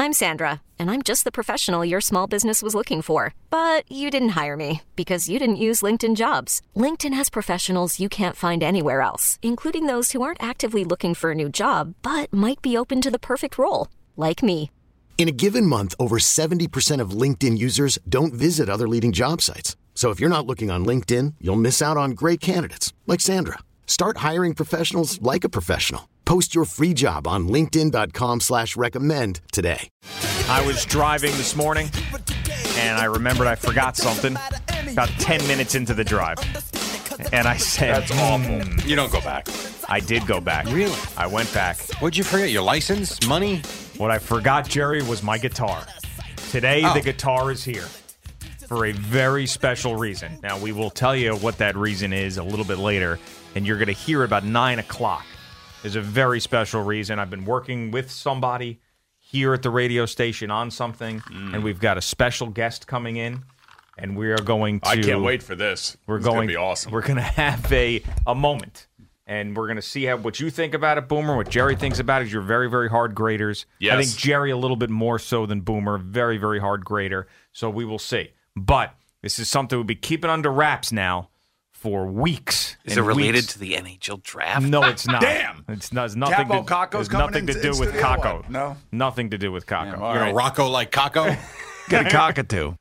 I'm Sandra, and I'm just the professional your small business was looking for. But you didn't hire me because you didn't use LinkedIn Jobs. LinkedIn has professionals you can't find anywhere else, including those who aren't actively looking for a new job, but might be open to the perfect role, like me. In a given month, over 70% of LinkedIn users don't visit other leading job sites. So if you're not looking on LinkedIn, you'll miss out on great candidates like Sandra. Start hiring professionals like a professional. Post your free job on linkedin.com/recommend today. I was driving this morning, and I remembered I forgot something about 10 minutes into the drive. And I said, that's awful. You don't go back. I did go back. Really? I went back. What'd you forget? Your license? Money? What I forgot, Jerry, was my guitar. Today, the guitar is here for a very special reason. Now, we will tell you what that reason is a little bit later, and you're going to hear about 9 o'clock. There's a very special reason. I've been working with somebody here at the radio station on something, and we've got a special guest coming in, and we are going to... I can't wait for this. It's going to be awesome. We're going to have a moment, and we're going to see what you think about it, Boomer, what Jerry thinks about it. You're very, very hard graders. Yes. I think Jerry a little bit more so than Boomer. Very, very hard grader. So we will see. But this is something we'll be keeping under wraps now for weeks. Is it related to the NHL draft? No, it's not. Damn! It's nothing. Capo Caco's there's coming nothing to in do with studio, Caco. what? No? Nothing to do with Caco. Yeah, all You're right. a Rocco like Caco? Get a cockatoo.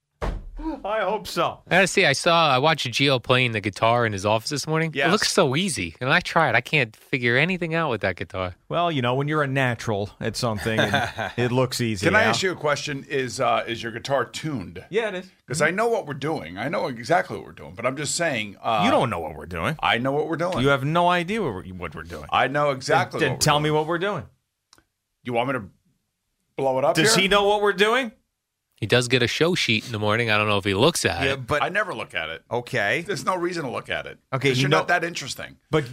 I hope so. I gotta see. I watched Gio playing the guitar in his office this morning. Yes. It looks so easy, and I tried. I can't figure anything out with that guitar. Well, when you're a natural at something, and it looks easy. Can I ask you a question? Is your guitar tuned? Yeah, it is. Because I know what we're doing. I know exactly what we're doing. But I'm just saying. You don't know what we're doing. I know what we're doing. You have no idea what we're doing. I know exactly Then what we're tell doing. me what we're doing. You want me to blow it up Does here? he know what we're doing? He does get a show sheet in the morning. I don't know if he looks at it. but I never look at it. okay. There's no reason to look at it. Okay, 'Cause you you're know- not that interesting. But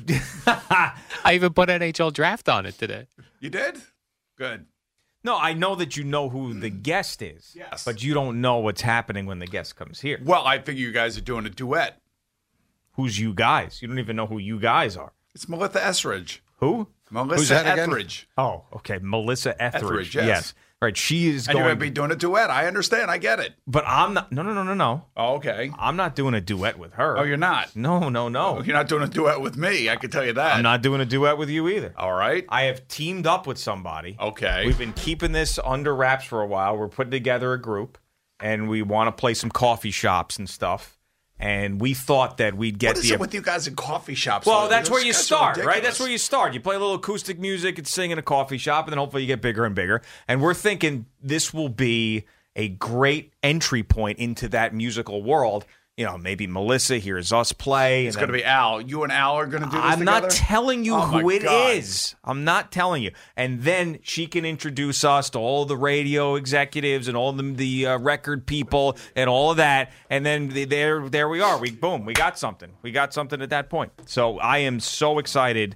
I even put NHL draft on it today. You did? Good. no, I know that you know who the guest is. Yes. But you don't know what's happening when the guest comes here. Well, I figure you guys are doing a duet. Who's you guys? You don't even know who you guys are. It's Melissa Etheridge. Who? Melissa Who's that again? Etheridge. Oh, okay. Melissa Etheridge. Etheridge, yes. Right. She is And you're going going to be doing a duet. I understand. I get it. But I'm not. No. Oh, okay. I'm not doing a duet with her. Oh, you're not? No. Oh, you're not doing a duet with me. I can tell you that. I'm not doing a duet with you either. All right. I have teamed up with somebody. Okay. We've been keeping this under wraps for a while. We're putting together a group, and we want to play some coffee shops and stuff. And we thought that we'd get What is it with you guys in coffee shops? Well, Those that's where you guys are start, right? ridiculous. That's where you start. You play a little acoustic music and sing in a coffee shop, and then hopefully you get bigger and bigger. And we're thinking this will be a great entry point into that musical world. Maybe Melissa hears us play. It's going to be Al. You and Al are going to do this I'm together? not telling you Oh, who my it God. is. I'm not telling you. And then she can introduce us to all the radio executives and all the record people and all of that. And then there we are. We got something. We got something at that point. So I am so excited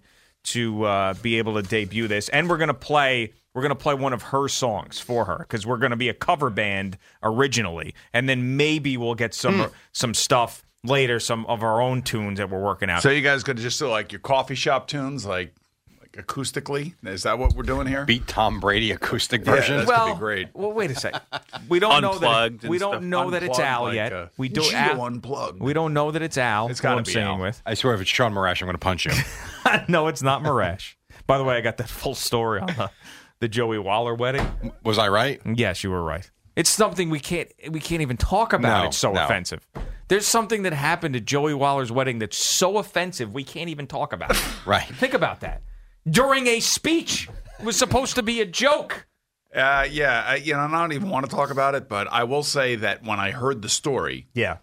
to be able to debut this. And we're going to play one of her songs for her because we're going to be a cover band originally. And then maybe we'll get some stuff later, some of our own tunes that we're working out. So you guys going to just do like your coffee shop tunes, like acoustically? Is that what we're doing here? Beat Tom Brady acoustic version? That's going to be great. Well, wait a second. We don't know Unplugged that and we don't stuff. know that it's Al Unplugged, yet. like, We do Geo Unplugged. We don't know that it's Al. It's gotta who I'm be singing Al. with. I swear if it's Sean Marash, I'm going to punch you. No, it's not Marash. By the way, I got that full story on the Joey Waller wedding. Was I right? Yes, you were right. It's something we can't even talk about. No, It's so no. offensive. There's something that happened at Joey Waller's wedding that's so offensive we can't even talk about it. Right. Think about that. During a speech, it was supposed to be a joke. I don't even want to talk about it, but I will say that when I heard the story, Yeah.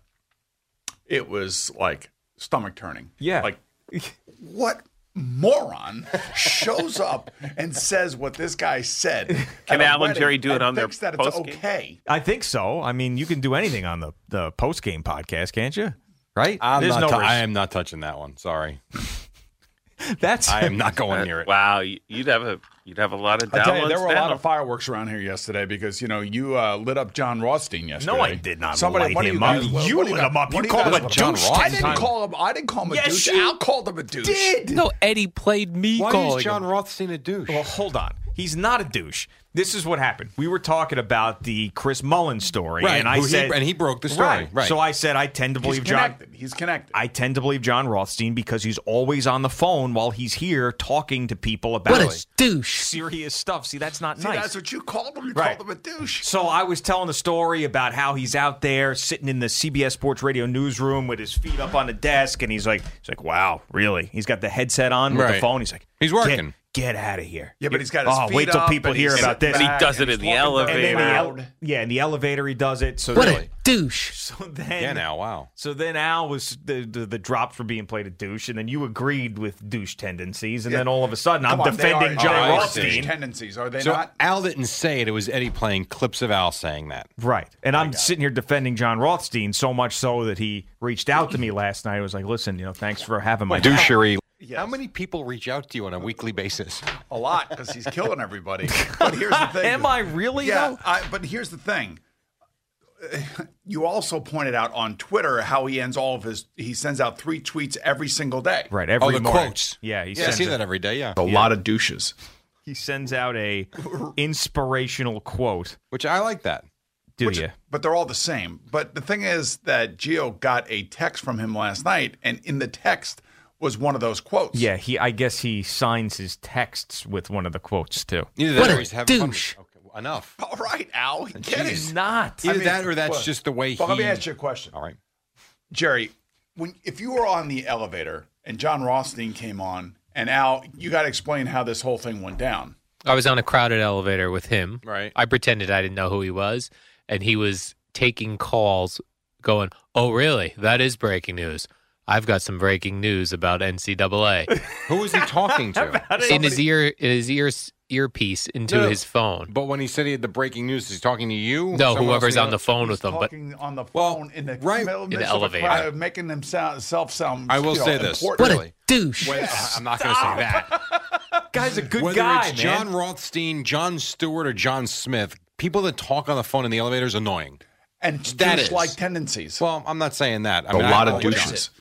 it was like stomach turning. Yeah. Like, what moron shows up and says what this guy said? Can at a Al and wedding Jerry do it on their thinks that it's postgame? okay. I think so. I mean, you can do anything on the post-game podcast, can't you? Right? I risk. am not touching that one. Sorry. I am not going near it. Wow, you'd have a lot of I tell you, downloads there were a lot now. of fireworks around here yesterday because you lit up John Rothstein yesterday. No, I did not Somebody, light one of him you up. guys, You one of lit him up. one You of called guys- him a John douche. I Rothstein. didn't call him. I didn't call him a Yes, douche. you Al called him a douche. did. No, Eddie played me Why calling is John him. Rothstein a douche? Well, hold on. He's not a douche. This is what happened. We were talking about the Chris Mullin story, Right, and I said, and he broke the story. Right. So I said I tend to believe John. He's connected. I tend to believe John Rothstein because he's always on the phone while he's here talking to people about What a douche. serious stuff. See, that's not See, nice. that's what you called him. You Right. called him a douche. So I was telling the story about how he's out there sitting in the CBS Sports Radio newsroom with his feet up on the desk, and he's like, wow, really? He's got the headset on with the Right. phone. He's like, He's working. Get out of here. Yeah, but he's got his feet wait till up, people and hear he's about this. sitting And he back, does it and in the he's talking elevator. And very loud. in the elevator he does it. So What then, a douche. so then, Yeah, now, wow. So then Al was the drops were being played at douche, and then you agreed with douche tendencies, and then all of a sudden I'm Come on, defending they John are Rothstein. tendencies, are they So not? Al didn't say it. It was Eddie playing clips of Al saying that. Right. And I'm sitting here defending John Rothstein so much so that he reached out to me last night. I was like, listen, thanks for having my back. Douchery. Yes. How many people reach out to you on a weekly basis? A lot, because he's killing everybody. But here's the thing. Am I really, Yeah, though? but here's the thing. You also pointed out on Twitter how he sends out 3 tweets every single day. Right, every the morning. quotes. Yeah, he Yeah, I sends see it. that every day, yeah. A lot of douches. He sends out a inspirational quote. Which I like that. Do you? But they're all the same. But the thing is that Gio got a text from him last night, and in the text was one of those quotes. Yeah, I guess he signs his texts with one of the quotes too. Either What that a or he's having douche. fun. Okay, enough. All right, Al. Get He's it. not. Either that or that's just the way But let me he- ask you a question. All right. Jerry, if you were on the elevator and John Rothstein came on, and Al, you got to explain how this whole thing went down. I was on a crowded elevator with him. Right. I pretended I didn't know who he was, and he was taking calls going, "Oh, really? That is breaking news. I've got some breaking news about NCAA." Who was he talking to? in his earpiece into No. his phone. But when he said he had the breaking news, he's talking to you? No, Someone whoever's else on the phone with him. But Talking on the Well, phone in the right. middle In the midst of a elevator. crowd, making himself sound. I will say this. important. what Really? a douche! I'm not going to say that. Guy's a good Whether guy, it's man. John Rothstein, John Stewart, or John Smith, people that talk on the phone in the elevator is annoying. And That is. douche-like tendencies. Well, I'm not saying that. I a mean, lot I of don't know what douches.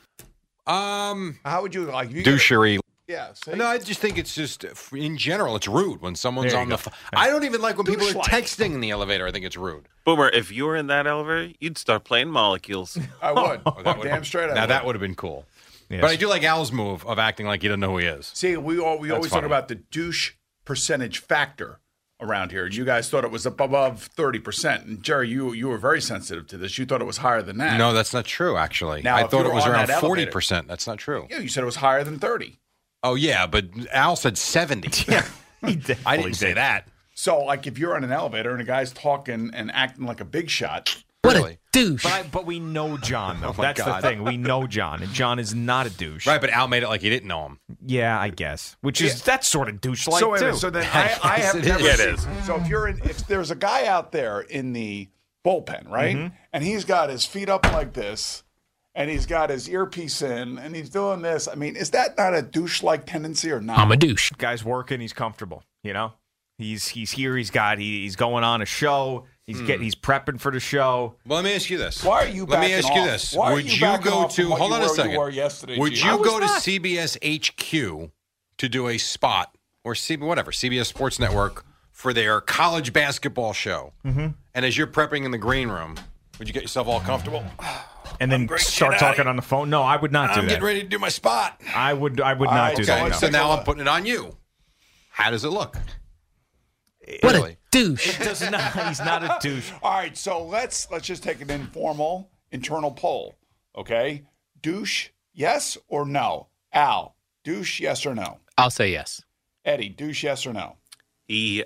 How How would you like? You douchery. Yeah. See? No, I just think it's just in general, it's rude when someone's There you on the go. phone. I don't even like when people are Douche-like. texting in the elevator. I think it's rude. Boomer, if you were in that elevator, you'd start playing molecules. I would. That Damn straight. I Now would. that would have been cool. Yes. But I do like Al's move of acting like he doesn't know who he is. See, we always talk funny. about the douche percentage factor around here. You guys thought it was up above 30%. And Jerry, you were very sensitive to this. You thought it was higher than that. No, that's not true, actually. Now, I if thought you it were was on around that elevator- 40%. That's not true. Yeah, you said it was higher than 30. Oh, yeah, but Al said 70. He definitely I didn't say did. that. So, like, if you're on an elevator and a guy's talking and acting like a big shot, What Really? a douche! But we know John, though. my That's God. the thing. We know John, and John is not a douche. Right, but Al made it like he didn't know him. Yeah, I guess. Which is that's sort of douche-like so too. So then I Yes, have it never is. seen. It is. So if there's a guy out there in the bullpen, right, Mm-hmm. and he's got his feet up like this, and he's got his earpiece in, and he's doing this. I mean, is that not a douche-like tendency or not? I'm a douche. Guy's working. He's comfortable. He's here. He's going on a show. He's prepping for the show. Well, let me ask you this. Why are you Let me backing ask you off? this. Why are Would you you backing go off from to, what hold you on a were- you second. were yesterday, Would Gio? you I was go to not. CBS HQ to do a spot or CBS Sports Network for their college basketball show? Mm-hmm. And as you're prepping in the green room, would you get yourself all comfortable? And then start talking on the phone. No, I would not do I'm that. getting ready to do my spot. I would not right, do so that. let's no. So now I'm putting it on you. How does it look? What Really? a douche! It does not. He's not a douche. All right, so let's just take an informal internal poll, okay? Douche, yes or no? Al, douche, yes or no? I'll say yes. Eddie, douche, yes or no? He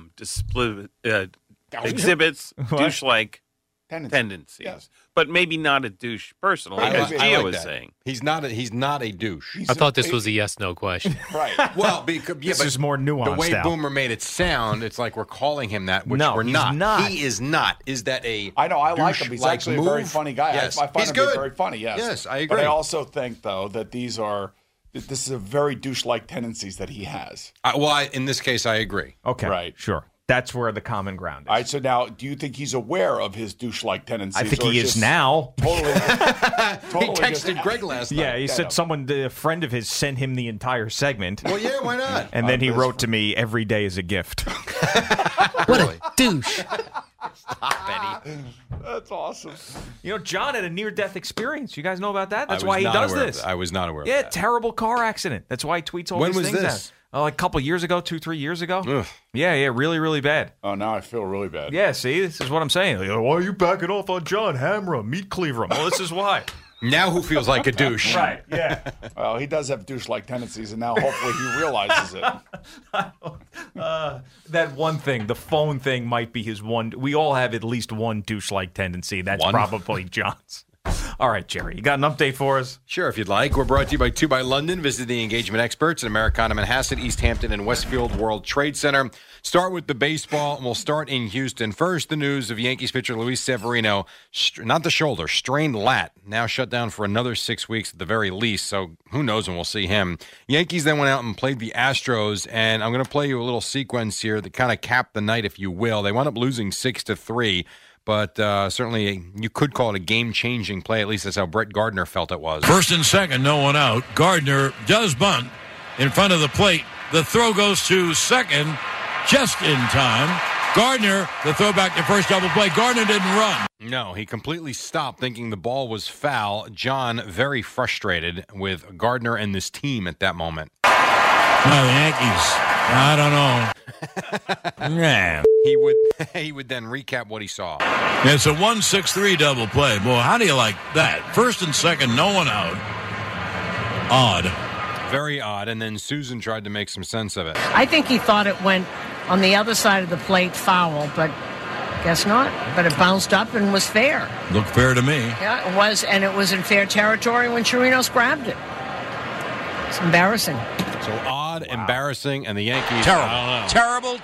exhibits douche-like tendencies, Yes. but maybe not a douche personally, Right. as I Gio like was that. saying. He's not a douche. I thought this was a yes/no question. Right. Well, because This but is more nuanced. the way Al. Boomer made it sound, it's like we're calling him that, which No, we're he's not. not. He is not. Is that a I know, I like him. He's douche-like actually a very move? funny guy. Yes. I find He's him good. very funny, yes. Yes, I But agree. I also think, though, that this is a very douche-like tendencies that he has. In this case, I agree. Okay. Right. Sure. That's where the common ground is. All right, so now, do you think he's aware of his douche-like tendencies? I think or he it's is just now. Totally. He totally texted Greg last night. Yeah, he said a friend of his sent him the entire segment. Well, yeah, why not? And then he wrote to me, every day is a gift. What a douche. Stop, Betty. That's awesome. You know, John had a near-death experience. You guys know about that? That's I was why he not does aware of this. that. I was not aware of Yeah, that. terrible car accident. That's why he tweets all When these was things this? out. Like a couple years ago, 2-3 years ago. Ugh. Yeah, really, really bad. Oh, now I feel really bad. Yeah, see, this is what I'm saying. Like, why are you backing off on John? Hammer him, meat cleaver him. Well, this is why. Now who feels like a douche? Right, yeah. Well, he does have douche-like tendencies, and now hopefully he realizes it. That one thing, the phone thing might be his one. We all have at least one douche-like tendency. That's One? probably John's. All right, Jerry, you got an update for us? Sure, if you'd like. We're brought to you by 2 by London. Visit the engagement experts at Americana Manhasset, East Hampton, and Westfield World Trade Center. Start with the baseball, and we'll start in Houston. First, the news of Yankees pitcher Luis Severino, not the shoulder, strained lat, now shut down for another 6 weeks at the very least, so who knows when we'll see him. Yankees then went out and played the Astros, and I'm going to play you a little sequence here that kind of capped the night, if you will. They wound up losing 6-3. But certainly you could call it a game-changing play. At least that's how Brett Gardner felt it was. First and second, no one out. Gardner does bunt in front of the plate. The throw goes to second just in time. Gardner, the throw back to first, double play. Gardner didn't run. No, he completely stopped thinking the ball was foul. John, very frustrated with Gardner and this team at that moment. Well, the Yankees, I don't know. Yeah. He would then recap what he saw. It's a 1-6-3 double play. Boy, how do you like that? First and second, no one out. Odd. Very odd. And then Susan tried to make some sense of it. I think he thought it went on the other side of the plate foul, but guess not. But it bounced up and was fair. Looked fair to me. Yeah, it was, and it was in fair territory when Chirinos grabbed it. It's embarrassing. So odd, embarrassing, and the Yankees. Terrible.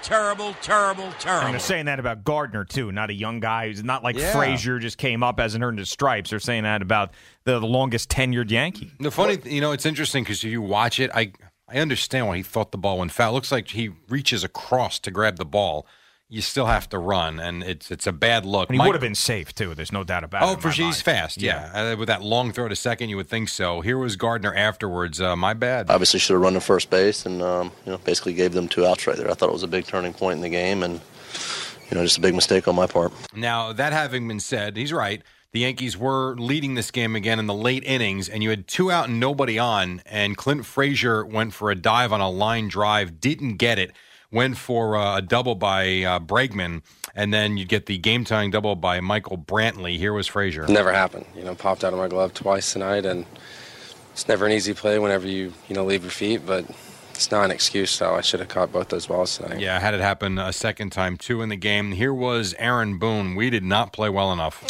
And they're saying that about Gardner, too, not a young guy who's not like Frazier just came up, hasn't earned his stripes. They're saying that about the longest tenured Yankee. The funny, it's interesting because if you watch it, I understand why he thought the ball went foul. It looks like he reaches across to grab the ball. You still have to run, and it's a bad look. And he would have been safe, too. There's no doubt about it. Oh, for sure, he's fast, yeah. With that long throw to second, you would think so. Here was Gardner afterwards. My bad. Obviously should have run to first base and, basically gave them 2 outs right there. I thought it was a big turning point in the game and, just a big mistake on my part. Now, that having been said, he's right. The Yankees were leading this game again in the late innings, and you had 2 out and nobody on, and Clint Frazier went for a dive on a line drive, didn't get it. Went for a double by Bregman, and then you get the game-tying double by Michael Brantley. Here was Frazier. Never happened. Popped out of my glove twice tonight, and it's never an easy play whenever you leave your feet, but it's not an excuse, so I should have caught both those balls tonight. Yeah, I had it happen a second time, too, in the game. Here was Aaron Boone. We did not play well enough.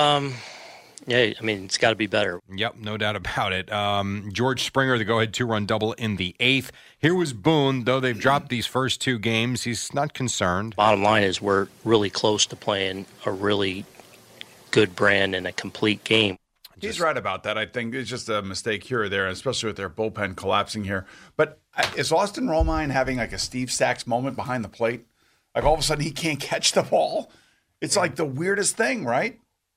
Yeah, it's got to be better. Yep, no doubt about it. George Springer, the go-ahead 2-run double in the 8th. Here was Boone. Though they've dropped these first 2 games, he's not concerned. Bottom line is we're really close to playing a really good brand and a complete game. He's right about that. I think it's just a mistake here or there, especially with their bullpen collapsing here. But is Austin Romine having like a Steve Sachs moment behind the plate? Like all of a sudden he can't catch the ball? It's like the weirdest thing, right?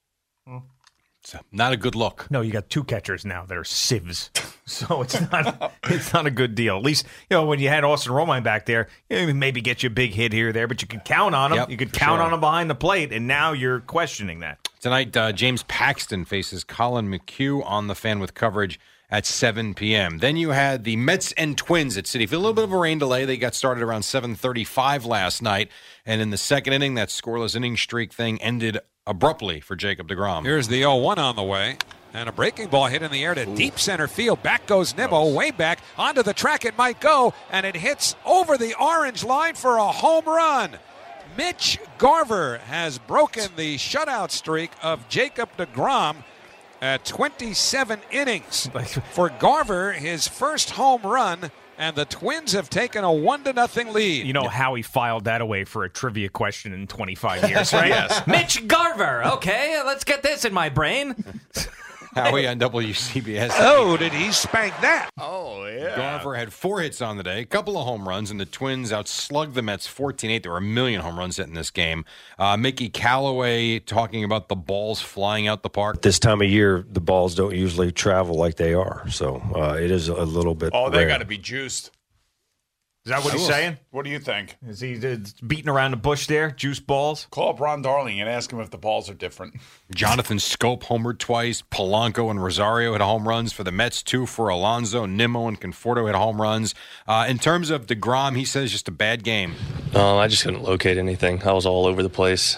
It's not a good look. No, you got 2 catchers now that are sieves, so it's not a good deal. At least when you had Austin Romine back there, maybe get you a big hit here or there, but you could count on him. Yep, you could count on him behind the plate, and now you're questioning that. Tonight, James Paxton faces Colin McHugh on the Fan with coverage at 7 p.m. Then you had the Mets and Twins at Citi Field. A little bit of a rain delay. They got started around 7:35 last night, and in the second inning, that scoreless inning streak thing ended abruptly for Jacob deGrom. Here's the 0-1 on the way. And a breaking ball hit in the air to deep center field. Back goes Nimmo, way back. Onto the track it might go. And it hits over the orange line for a home run. Mitch Garver has broken the shutout streak of Jacob deGrom at 27 innings. For Garver, his first home run. And the Twins have taken a 1-0 lead. You know how he filed that away for a trivia question in 25 years, right? Yes. Mitch Garver. Okay, let's get this in my brain. Howie on WCBS. Oh, did he spank that? Oh, yeah. Garver had 4 hits on the day, a couple of home runs, and the Twins outslugged the Mets 14-8. There were 1 million home runs hit in this game. Mickey Callaway talking about the balls flying out the park. This time of year, the balls don't usually travel like they are, so it is a little bit Oh, they rare. got to be juiced. Is that what he's saying? What do you think? Is he beating around the bush there? Juice balls? Call up Ron Darling and ask him if the balls are different. Jonathan Scope homered twice. Polanco and Rosario hit home runs for the Mets, 2 for Alonso. Nimmo and Conforto hit home runs. In terms of DeGrom, he says just a bad game. I just couldn't locate anything. I was all over the place.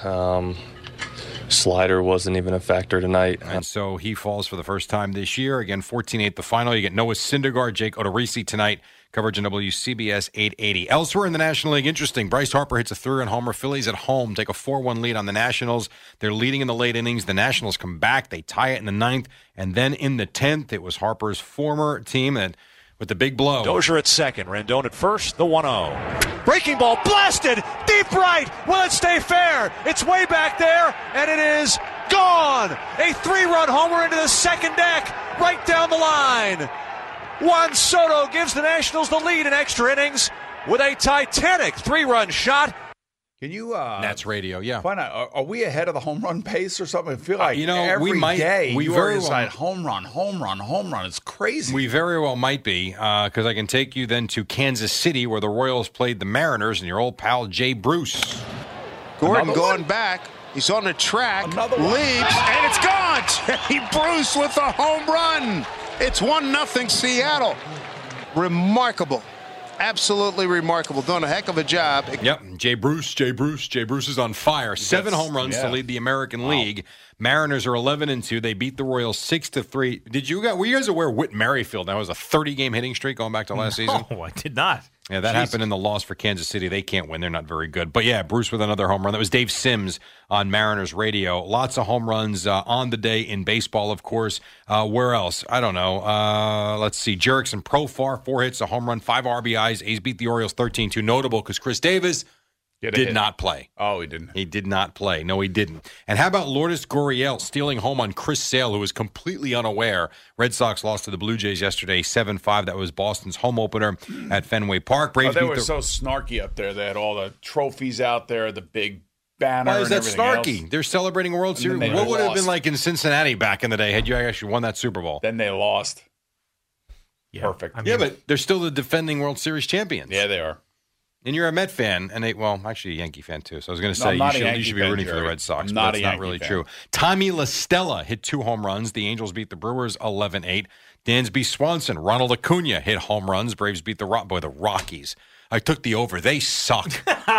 Slider wasn't even a factor tonight. And so he falls for the first time this year. Again, 14-8 the final. You get Noah Syndergaard, Jake Odorizzi tonight. Coverage on WCBS 880. Elsewhere in the National League, interesting. Bryce Harper hits a 3-run homer. Phillies at home take a 4-1 lead on the Nationals. They're leading in the late innings. The Nationals come back. They tie it in the 9th. And then in the 10th, it was Harper's former team that with the big blow. Dozier at second. Rendon at first. The 1-0. Breaking ball blasted deep right. Will it stay fair? It's way back there, and it is gone. A 3-run homer into the second deck, right down the line. Juan Soto gives the Nationals the lead in extra innings with a titanic 3-run shot. Can you? That's radio, yeah. Find out, are we ahead of the home run pace or something? I feel like we might. Day We you very are well, like home run. It's crazy. We very well might be, because I can take you then to Kansas City, where the Royals played the Mariners, and your old pal Jay Bruce. Gordon going back. He's on the track, leaps, and it's gone. Jay Bruce with a home run. It's 1-0 Seattle. Remarkable. Absolutely remarkable. Doing a heck of a job. Yep, Jay Bruce is on fire. 7 home runs to lead the American League. Mariners are 11-2. They beat the Royals 6-3. Were you guys aware Whit Merrifield now has a 30-game hitting streak going back to last season? No, I did not. Yeah, that happened in the loss for Kansas City. They can't win. They're not very good. But yeah, Bruce with another home run. That was Dave Sims on Mariners radio. Lots of home runs on the day in baseball, of course. Where else? I don't know. Let's see. Jerickson Profar, 4 hits, a home run, 5 RBIs. A's beat the Orioles 13-2. Notable because Chris Davis did not play. Oh, he didn't. He did not play. No, he didn't. And how about Lourdes Gurriel stealing home on Chris Sale, who was completely unaware? Red Sox lost to the Blue Jays yesterday, 7-5. That was Boston's home opener at Fenway Park. Braves they were so snarky up there. They had all the trophies out there, the big banner. Why is that snarky? Else. They're celebrating a World Series. What would it have been like in Cincinnati back in the day had you actually won that Super Bowl? Then they lost. Yeah. Perfect. But they're still the defending World Series champions. Yeah, they are. And you're a Met fan, and actually a Yankee fan too. So I was going to say you should be rooting for the Red Sox, but that's not really true. Tommy La Stella hit 2 home runs. The Angels beat the Brewers 11-8. Dansby Swanson, Ronald Acuna hit home runs. Braves beat the Rockies. I took the over. They suck.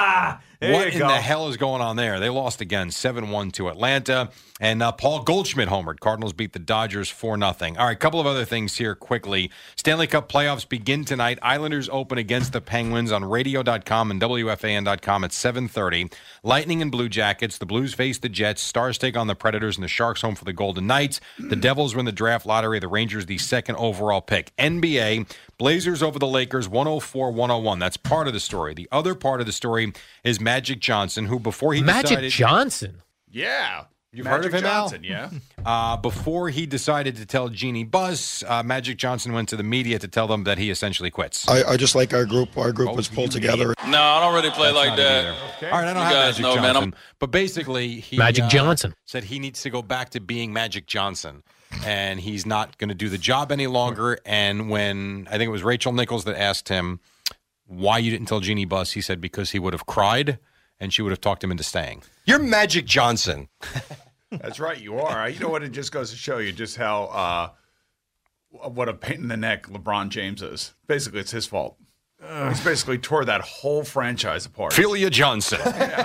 What in the hell is going on there? They lost again, 7-1 to Atlanta. And Paul Goldschmidt homered. Cardinals beat the Dodgers 4-0. All right, a couple of other things here quickly. Stanley Cup playoffs begin tonight. Islanders open against the Penguins on radio.com and WFAN.com at 7:30. Lightning and Blue Jackets. The Blues face the Jets. Stars take on the Predators, and the Sharks home for the Golden Knights. The Devils win the draft lottery. The Rangers the second overall pick. NBA, Blazers over the Lakers 104-101. That's part of the story. The other part of the story is Magic Johnson, who before he decided... Magic Johnson? Yeah. You've heard of him, Johnson, yeah. Before he decided to tell Jeannie Buss, Magic Johnson went to the media to tell them that he essentially quits. I just like our group. Our group was pulled together. No, I don't really play like that. Okay. All right, I don't have Magic Johnson. But basically, he Magic Johnson said he needs to go back to being Magic Johnson. And he's not going to do the job any longer. And when I think it was Rachel Nichols that asked him why you didn't tell Jeannie Buss, he said because he would have cried and she would have talked him into staying. You're Magic Johnson. That's right, you are. You know what? It just goes to show you just how what a pain in the neck LeBron James is. Basically, it's his fault. He's basically tore that whole franchise apart. Philia Johnson.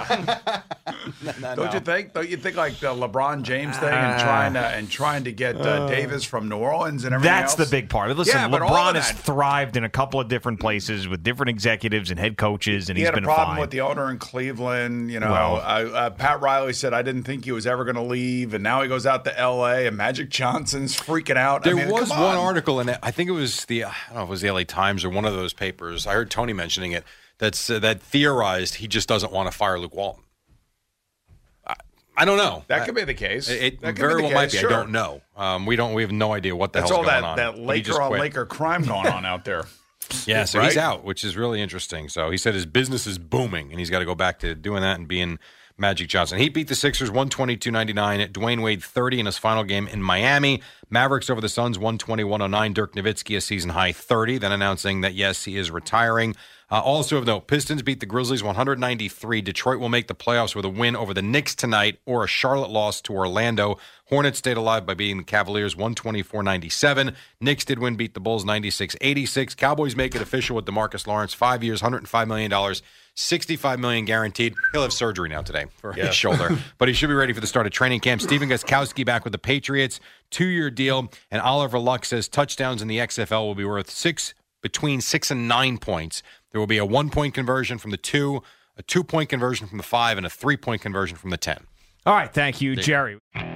Don't you think? Don't you think like the LeBron James thing and trying to get Davis from New Orleans and everything That's else? the big part. Listen, Yeah, but all LeBron of has that- thrived in a couple of different places with different executives and head coaches, and He he's had a been problem fine. with the owner in Cleveland. You know, Well- Pat Riley said, I didn't think he was ever going to leave, and now he goes out to L.A., and Magic Johnson's freaking out. There I mean, was come one on. article in it. I think it was I don't know if it was the LA Times or one of those papers. I heard Tony mentioning it. That theorized he just doesn't want to fire Luke Walton. I don't know. That could be the case. It That could very be the well might case, be. sure. I don't know. We have no idea what the That's hell's all going on. that But he just Laker on quit. Laker crime going on out there. Yeah, so Right? he's out, which is really interesting. So he said his business is booming, and he's got to go back to doing that and being Magic Johnson. He beat the Sixers 122-99. Dwayne Wade 30 in his final game in Miami. Mavericks over the Suns 120-109. Dirk Nowitzki a season-high 30, then announcing that, yes, he is retiring. Also of note, Pistons beat the Grizzlies 193. Detroit will make the playoffs with a win over the Knicks tonight or a Charlotte loss to Orlando. Hornets stayed alive by beating the Cavaliers 124-97. Knicks did win, beat the Bulls 96-86. Cowboys make it official with DeMarcus Lawrence. 5 years, $105 million, $65 million guaranteed. He'll have surgery now today for his shoulder, but he should be ready for the start of training camp. Stephen Gostkowski back with the Patriots, 2-year deal, and Oliver Luck says touchdowns in the XFL will be worth between 6 and 9 points. There will be a 1-point conversion from the 2, a 2-point conversion from the 5, and a 3-point conversion from the 10. All right, thank you, Jerry.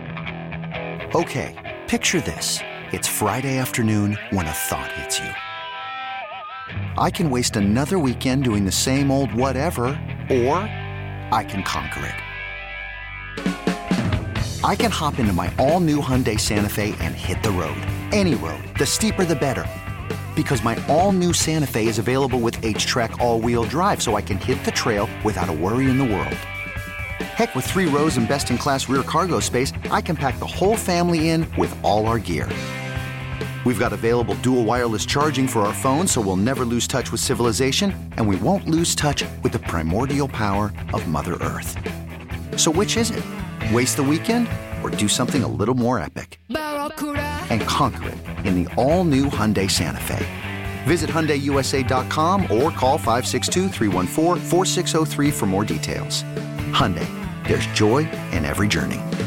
Okay, picture this. It's Friday afternoon when a thought hits you. I can waste another weekend doing the same old whatever, or I can conquer it. I can hop into my all-new Hyundai Santa Fe and hit the road. Any road. The steeper, the better. Because my all-new Santa Fe is available with H-Track all-wheel drive, so I can hit the trail without a worry in the world. Heck, with 3 rows and best-in-class rear cargo space, I can pack the whole family in with all our gear. We've got available dual wireless charging for our phones, so we'll never lose touch with civilization, and we won't lose touch with the primordial power of Mother Earth. So which is it? Waste the weekend or do something a little more epic? And conquer it in the all-new Hyundai Santa Fe. Visit HyundaiUSA.com or call 562-314-4603 for more details. Hyundai, there's joy in every journey.